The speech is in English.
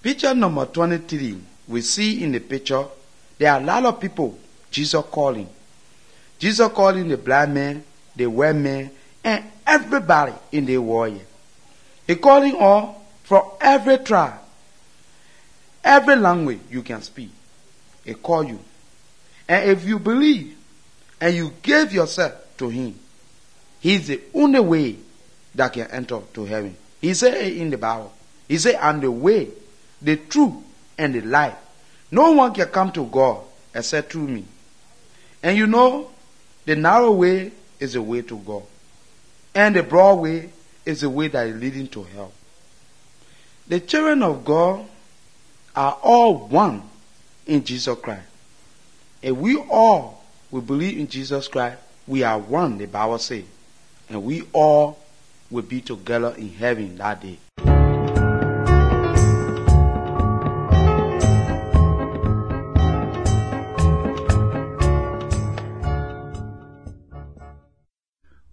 Picture number 23, we see in the picture, there are a lot of people Jesus calling. Jesus calling the blind man, the white man, and everybody in the world. He calling all from every tribe, every language you can speak. He call you. And if you believe and you give yourself to him, he's the only way that can enter to heaven. He said in the Bible, he said, I'm the way, the truth, and the life. No one can come to God except through me. And you know, the narrow way is the way to God. And the broad way is the way that is leading to hell. The children of God are all one in Jesus Christ. And we all will believe in Jesus Christ. We are one, the Bible says. And we all will be together in heaven that day.